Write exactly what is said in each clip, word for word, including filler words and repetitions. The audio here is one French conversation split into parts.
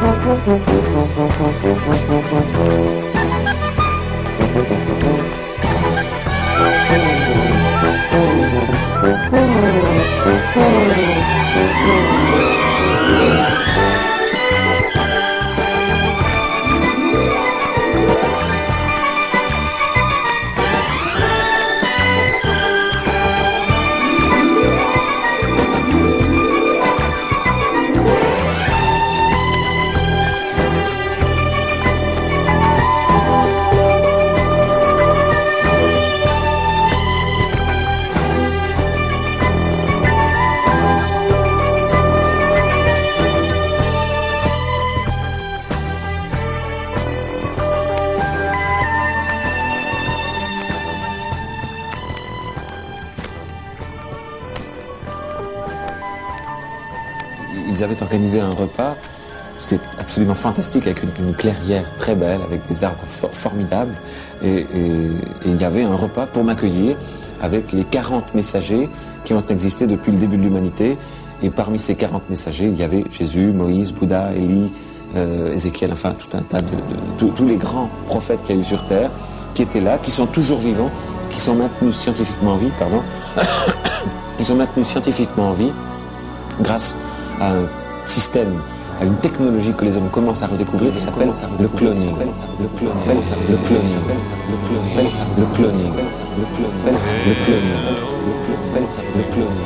Ils avaient organisé un repas, c'était absolument fantastique, avec une, une clairière très belle, avec des arbres for formidables. Et, et, et il y avait un repas pour m'accueillir avec les quarante messagers qui ont existé depuis le début de l'humanité. Et parmi ces quarante messagers, il y avait Jésus, Moïse, Bouddha, Élie, euh, Ézéchiel, enfin tout un tas de, de, de tous les grands prophètes qu'il y a eu sur Terre, qui étaient là, qui sont toujours vivants, qui sont maintenus scientifiquement en vie, pardon, qui sont maintenus scientifiquement en vie grâce à un système, à une technologie que les hommes commencent à redécouvrir qui s'appelle le cloning. Le cloning. Le cloning. Le cloning. Le cloning. Le cloning. Le cloning. Le cloning.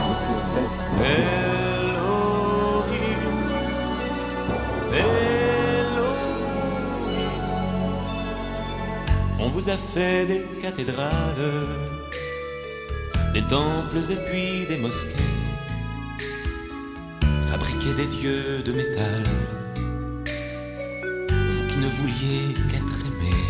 On vous a fait des cathédrales, des temples et puis des mosquées, fabriquer des dieux de métal, vous qui ne vouliez qu'être aimés.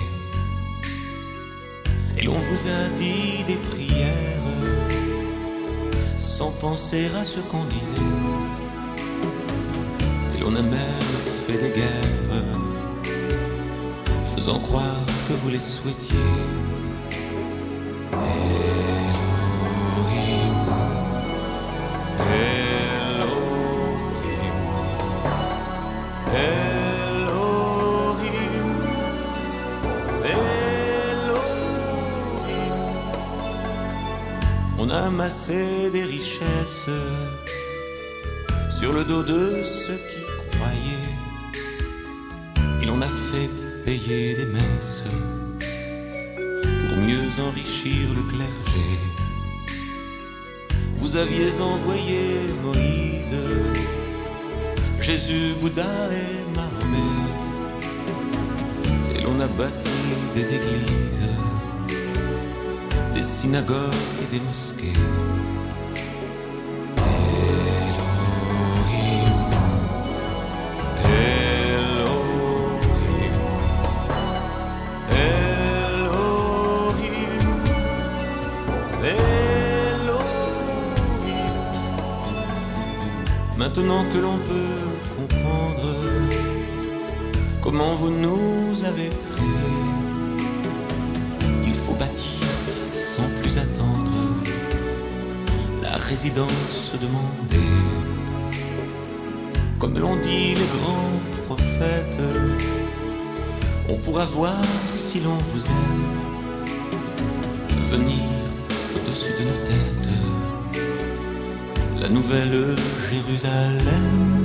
Et l'on vous a dit des prières, sans penser à ce qu'on disait. Et l'on a même fait des guerres, faisant croire que vous les souhaitiez. Amasser des richesses sur le dos de ceux qui croyaient, et l'on a fait payer des messes pour mieux enrichir le clergé. Vous aviez envoyé Moïse, Jésus, Bouddha et Mahomet, et l'on a bâti des églises, des synagogues et des mosquées. Elohim, Elohim, Elohim, Elohim. Maintenant que l'on peut comprendre comment vous nous avez créés, il faut bâtir sans plus attendre la résidence demandée. Comme l'ont dit les grands prophètes, on pourra voir si l'on vous aime venir au-dessus de nos têtes la nouvelle Jérusalem.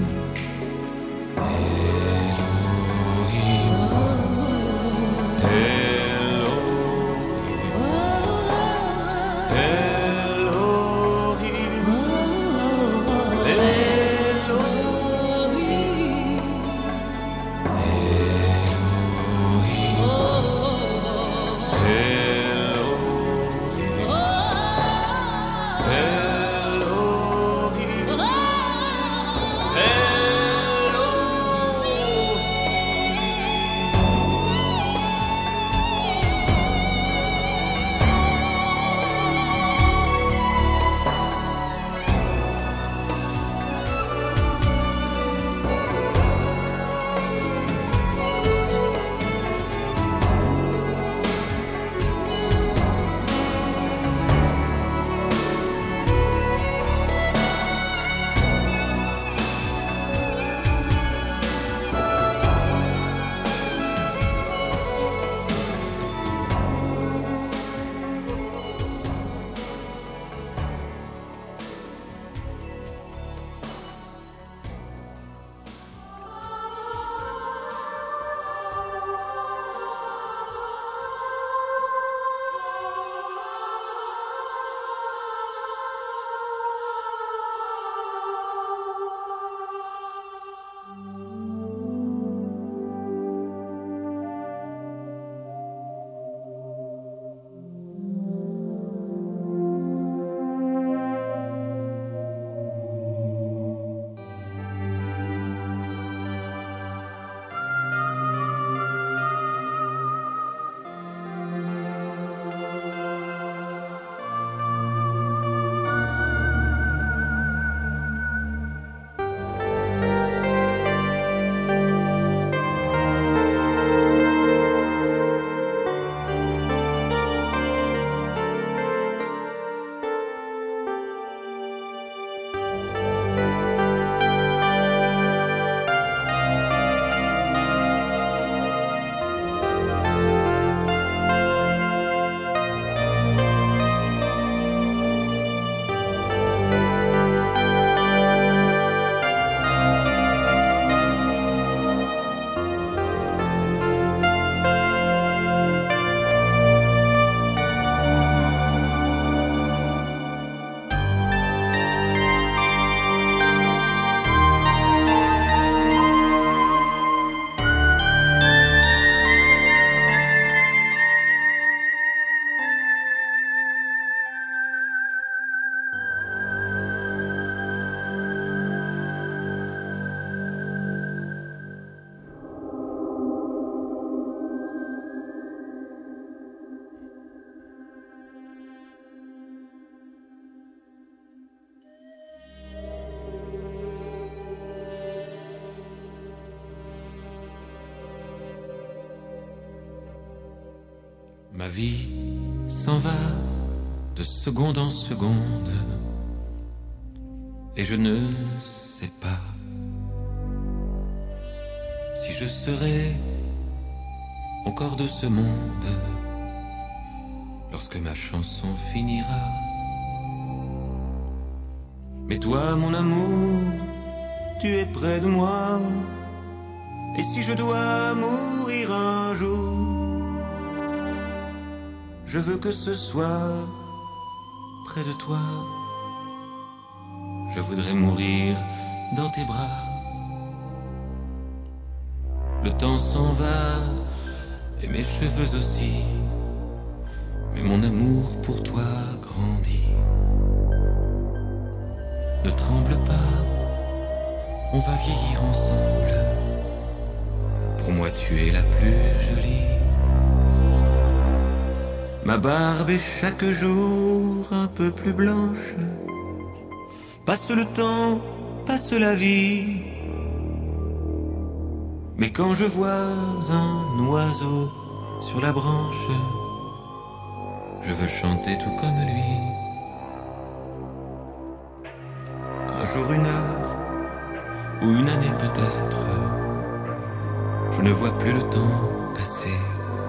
Ma vie s'en va de seconde en seconde et je ne sais pas si je serai encore de ce monde lorsque ma chanson finira. Mais toi, mon amour, tu es près de moi, et si je dois mourir un jour, je veux que ce soit près de toi. Je voudrais mourir dans tes bras. Le temps s'en va, et mes cheveux aussi, mais mon amour pour toi grandit. Ne tremble pas, on va vieillir ensemble. Pour moi tu es la plus jolie. Ma barbe est chaque jour un peu plus blanche. Passe le temps, passe la vie. Mais quand je vois un oiseau sur la branche, je veux chanter tout comme lui. Un jour, une heure, ou une année peut-être, je ne vois plus le temps passer.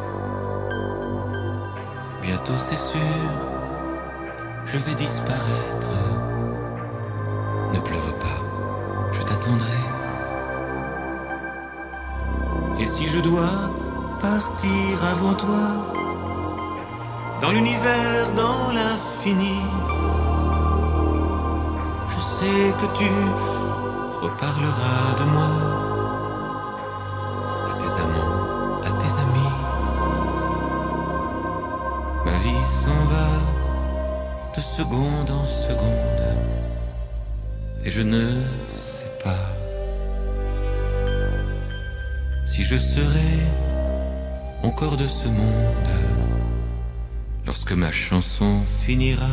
Bientôt c'est sûr, je vais disparaître. Ne pleure pas, je t'attendrai. Et si je dois partir avant toi, dans l'univers, dans l'infini, je sais que tu reparleras de moi à tes amants, à tes amis. Ma vie s'en va de seconde en seconde et je ne sais pas si je serai encore de ce monde lorsque ma chanson finira.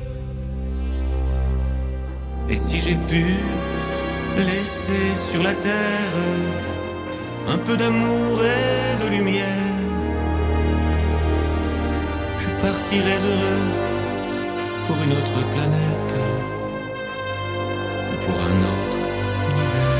Et si j'ai pu laisser sur la terre un peu d'amour et de lumière, je partirai heureux pour une autre planète ou pour un autre univers.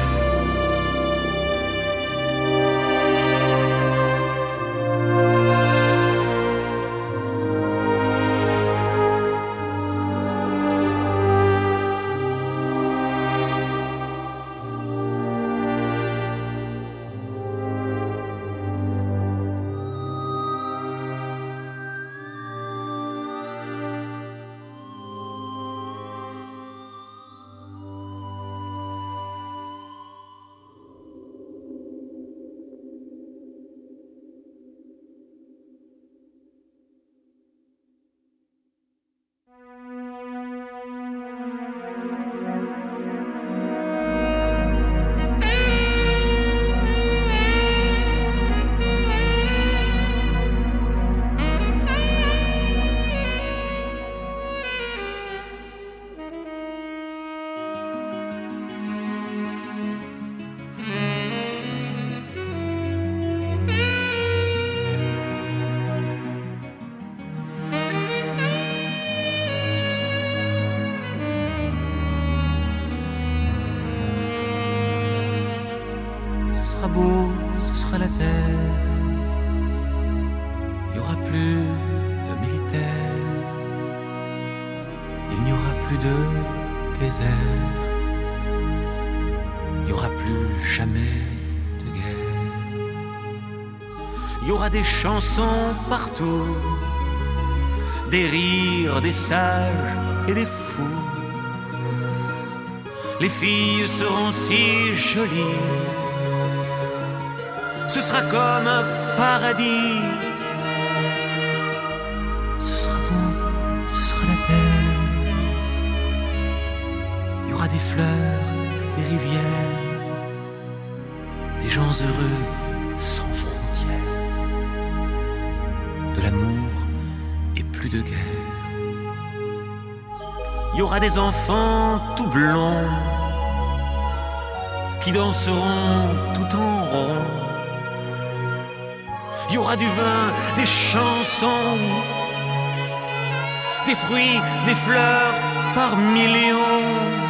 Beau, ce sera la terre. Il n'y aura plus de militaires. Il n'y aura plus de désert. Il n'y aura plus jamais de guerre. Il y aura des chansons partout, des rires, des sages et des fous. Les filles seront si jolies. Ce sera comme un paradis. Ce sera beau, ce sera la terre. Il y aura des fleurs, des rivières, des gens heureux sans frontières, de l'amour et plus de guerre. Il y aura des enfants tout blonds qui danseront tout en rond. Il y aura du vin, des chansons, des fruits, des fleurs par millions.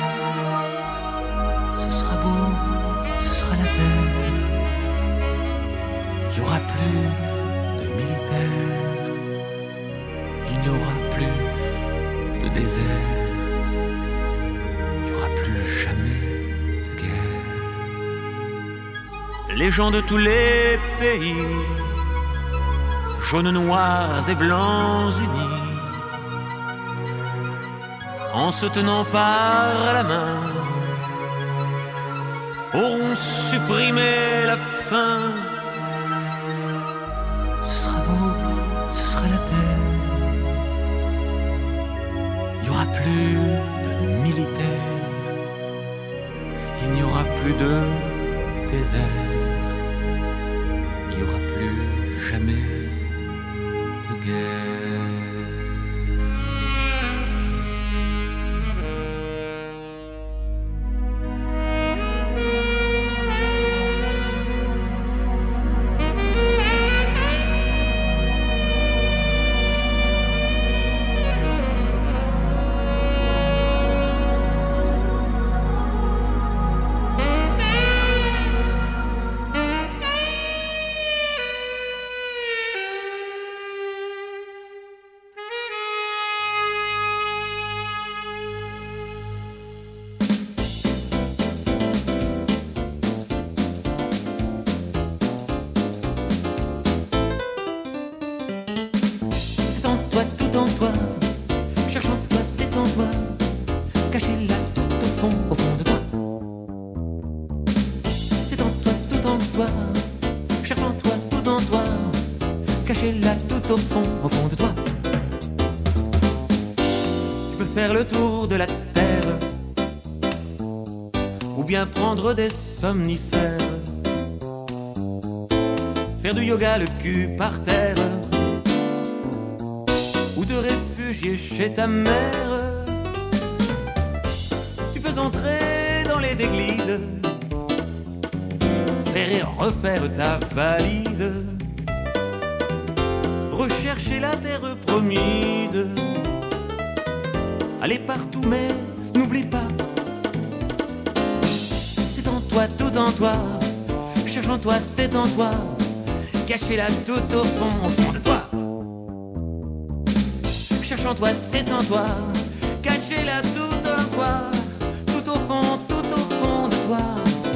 Ce sera beau, ce sera la terre. Il n'y aura plus de militaires, il n'y aura plus de désert, il n'y aura plus jamais de guerre. Les gens de tous les pays, jaunes, noirs et blancs unis, en se tenant par la main, auront supprimé la faim. Ce sera beau, ce sera la terre. Il n'y aura plus de militaires, il n'y aura plus de désert, il n'y aura plus jamais de guerre. Cachez-la tout au fond, au fond de toi. Tu peux faire le tour de la terre, ou bien prendre des somnifères, faire du yoga le cul par terre, ou te réfugier chez ta mère. Tu peux entrer dans les églises, faire et refaire ta valise, rechercher la terre promise, aller partout mais n'oublie pas, c'est en toi, tout en toi, cherche en toi, c'est en toi, cachez-la tout au fond, au fond de toi. Cherche en toi, c'est en toi, cachez-la tout en toi, tout au fond, tout au fond de toi.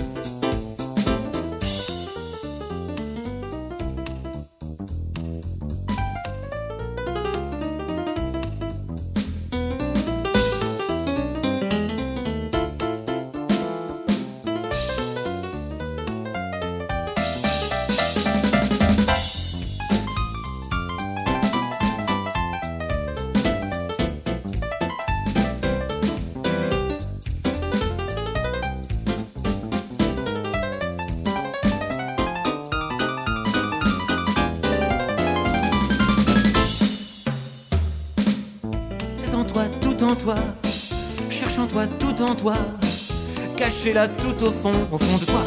Tout en toi, cherche en toi, tout en toi, cachez-la tout au fond, au fond de toi.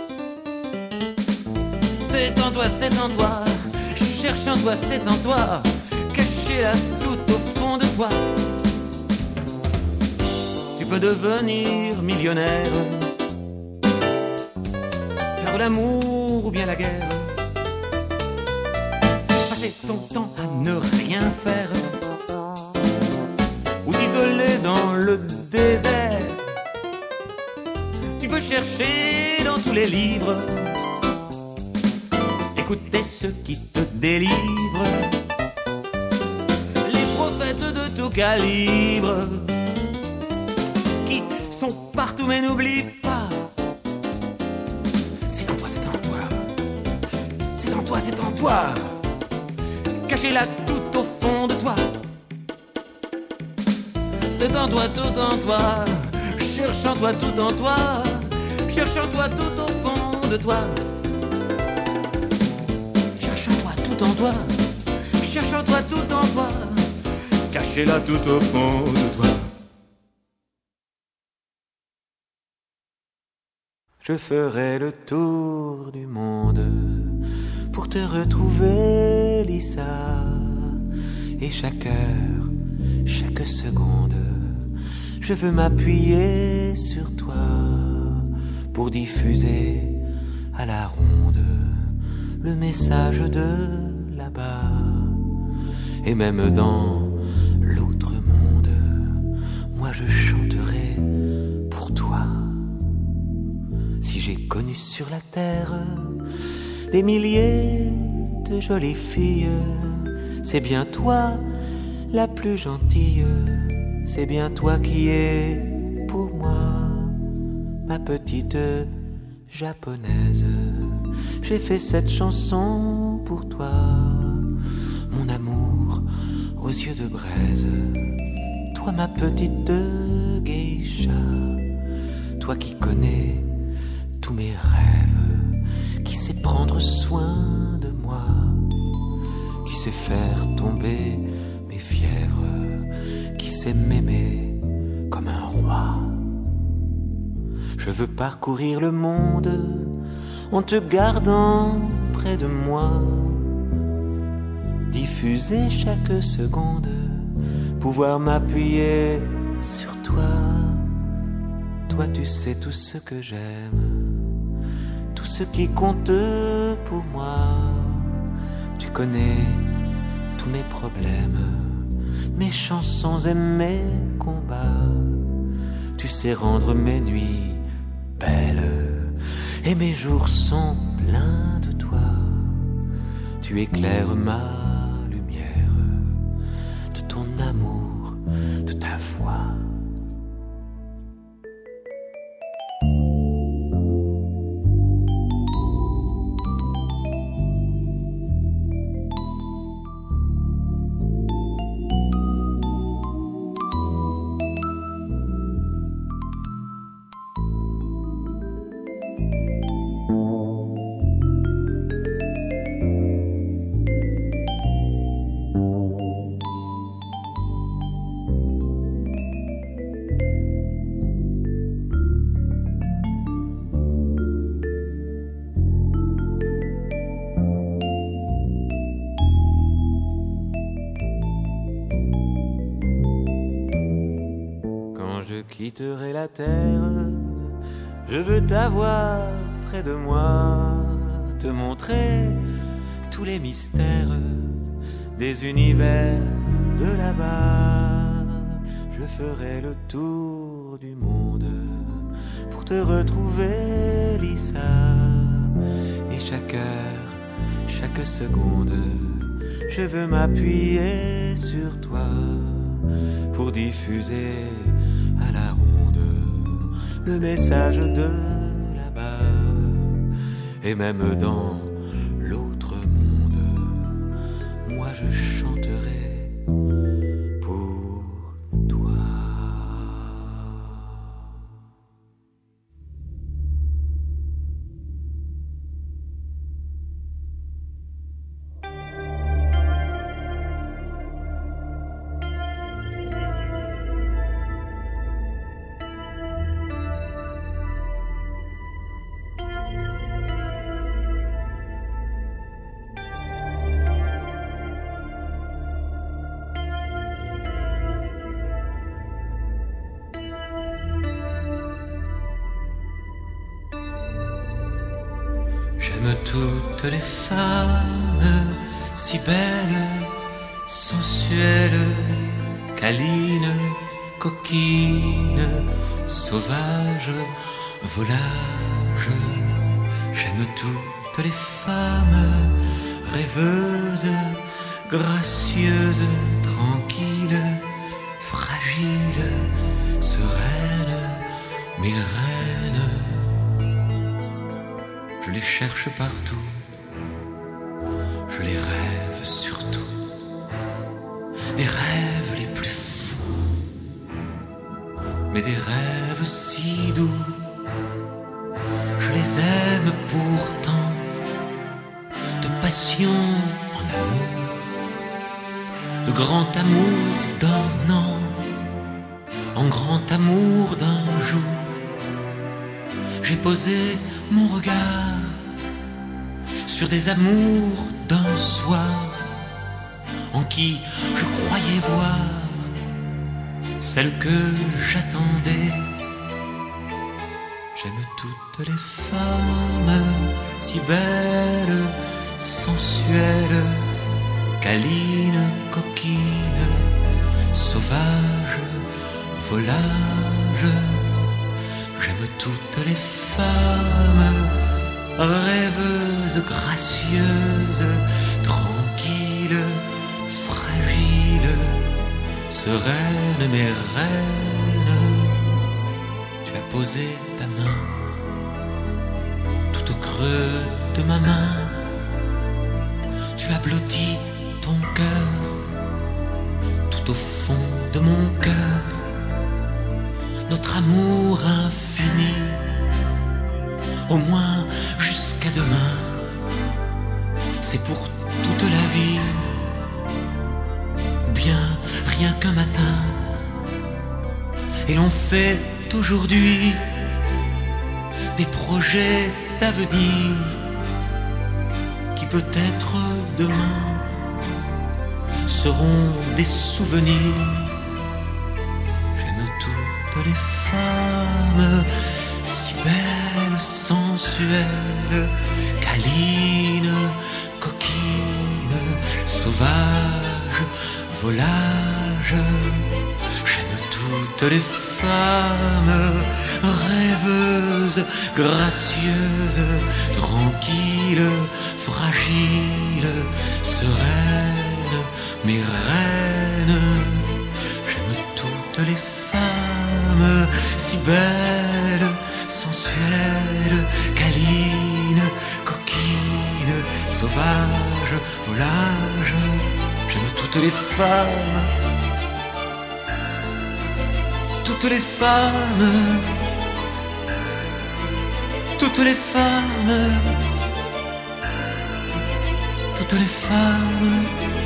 C'est en toi, c'est en toi, cherche en toi, c'est en toi, cachez-la tout au fond de toi. Tu peux devenir millionnaire, faire l'amour ou bien la guerre, passer ton temps à ne rien faire, ou t'isoler dans le désert. Tu peux chercher dans tous les livres, écouter ceux qui te délivrent, les prophètes de tout calibre, qui sont partout mais n'oublie pas, c'est en toi, c'est en toi, c'est en toi, c'est en toi, cachez-la tout au fond de toi. C'est en toi, tout en toi, cherche en toi, tout en toi, cherche en toi, tout au fond de toi. Cherche en toi, tout en toi, cherche en toi, tout en toi, cachez-la tout au fond de toi. Je ferai le tour du monde pour pour te retrouver, Lisa. Et chaque heure, chaque seconde, je veux m'appuyer sur toi pour diffuser à la ronde le message de là-bas. Et même dans l'autre monde, moi je chanterai pour toi. Si j'ai connu sur la terre des milliers de jolies filles, c'est bien toi la plus gentille, c'est bien toi qui es pour moi ma petite japonaise. J'ai fait cette chanson pour toi, mon amour aux yeux de braise. Toi ma petite geisha, toi qui connais tous mes rêves, qui sais prendre soin de moi, qui sais faire tomber mes fièvres, qui sais m'aimer comme un roi. Je veux parcourir le monde en te gardant près de moi, diffuser chaque seconde, pouvoir m'appuyer sur toi. Toi tu sais tout ce que j'aime, tout ce qui compte pour moi. Tu connais tous mes problèmes, mes chansons et mes combats. Tu sais rendre mes nuits belles et mes jours sont pleins de toi. Tu éclaires ma lumière de ton amour, de ta voix. Quitterai la terre, je veux t'avoir près de moi, te montrer tous les mystères des univers de là-bas. Je ferai le tour du monde pour te retrouver, Lisa. Et chaque heure, chaque seconde, je veux m'appuyer sur toi pour diffuser à la ronde le message de là-bas. Et même dans l'autre monde, moi je chanterai pour toi. J'aime toutes les femmes, si belles, sensuelles, câlines, coquines, sauvages, volages. J'aime toutes les femmes, rêveuses, gracieuses, tranquilles, fragiles, sereines, mes reines. Je les cherche partout, je les rêve surtout, des rêves les plus fous, mais des rêves si doux. Je les aime pourtant, de passion en amour, de grand amour d'un an, en grand amour d'un jour. J'ai posé mon regard sur des amours d'un soir en qui je croyais voir celle que j'attendais. J'aime toutes les femmes si belles, sensuelles, câlines, coquines, sauvages, volages. J'aime toutes les femmes rêveuses, gracieuses, tranquilles, fragiles, sereines, mes reines. Tu as posé ta main tout au creux de ma main. Tu as blotti ton cœur tout au fond de mon cœur. Notre amour infini, au moins jusqu'à demain, c'est pour toute la vie, ou bien rien qu'un matin. Et l'on fait aujourd'hui des projets d'avenir qui peut-être demain seront des souvenirs. J'aime toutes les femmes si belles, sensuelles, câlines, coquines, sauvages, volages. J'aime toutes les femmes rêveuses, gracieuses, tranquilles, fragiles, sereines, mes reines. J'aime toutes les femmes si belles, sensuelles, câlines, coquines, sauvages, volages. J'aime toutes les femmes, toutes les femmes, toutes les femmes, toutes les femmes.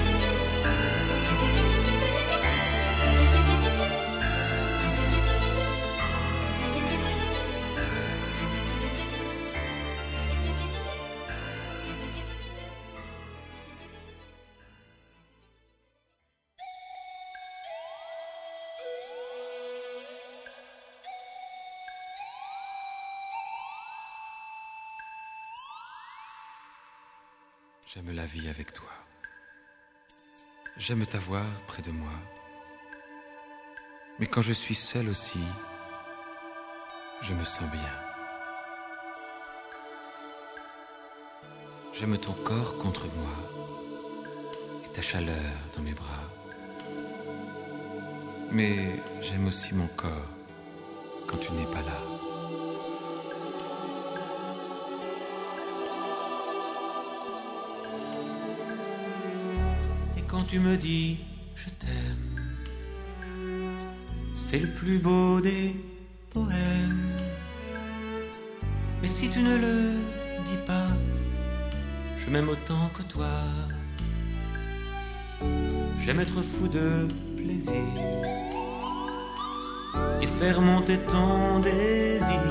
J'aime la vie avec toi. J'aime t'avoir près de moi. Mais quand je suis seul aussi, je me sens bien. J'aime ton corps contre moi et ta chaleur dans mes bras. Mais j'aime aussi mon corps quand tu n'es pas là. Quand tu me dis je t'aime, c'est le plus beau des poèmes. Mais si tu ne le dis pas, je m'aime autant que toi. J'aime être fou de plaisir et faire monter ton désir.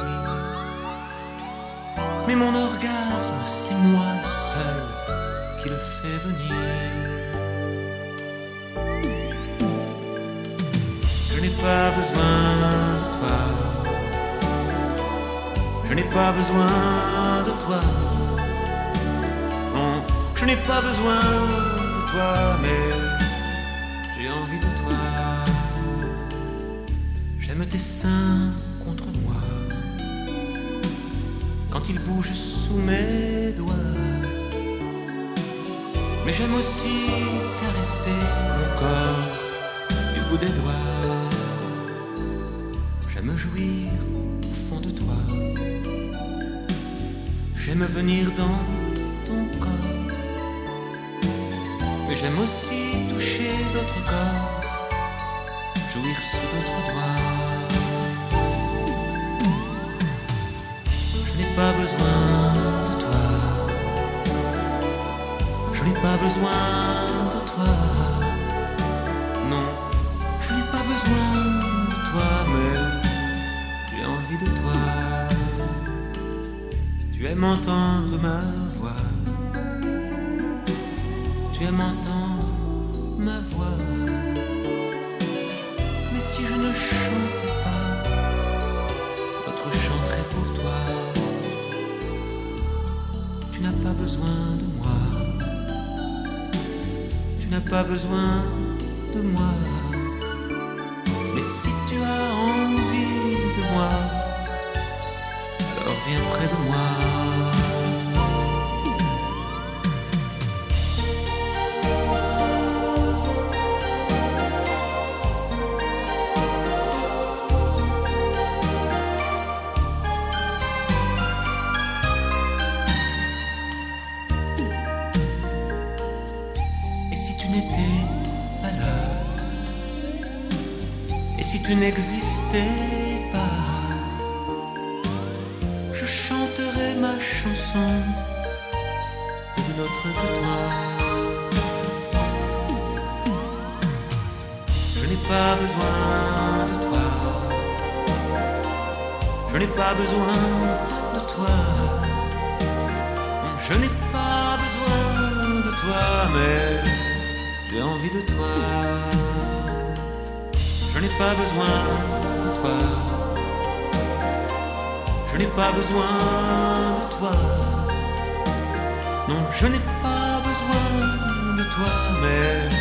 Mais mon orgasme, c'est moi seul qui le fais venir. Je n'ai pas besoin de toi, je n'ai pas besoin de toi, non, je n'ai pas besoin de toi, mais j'ai envie de toi. J'aime tes seins contre moi, quand ils bougent sous mes doigts, mais j'aime aussi caresser mon corps du bout des doigts. J'aime jouir au fond de toi. J'aime venir dans ton corps. Mais j'aime aussi toucher d'autres corps, jouir sous d'autres doigts. Je n'ai pas besoin de toi. Je n'ai pas besoin de toi. Non, je n'ai pas besoin de toi, mais j'ai envie de toi. Tu aimes entendre ma voix tu aimes entendre ma voix. Mais si je ne chantais pas, d'autres chanteraient pour toi. Tu n'as pas besoin de moi. Tu n'as pas besoin de moi. Mais si tu as envie de moi, alors viens près de moi. Tu n'existais pas, je chanterai ma chanson d'une autre que toi. Je n'ai pas besoin de toi, je n'ai pas besoin de toi, je n'ai pas besoin de toi, mais j'ai envie de toi. Je n'ai pas besoin de toi. Je n'ai pas besoin de toi. Non, je n'ai pas besoin de toi, mais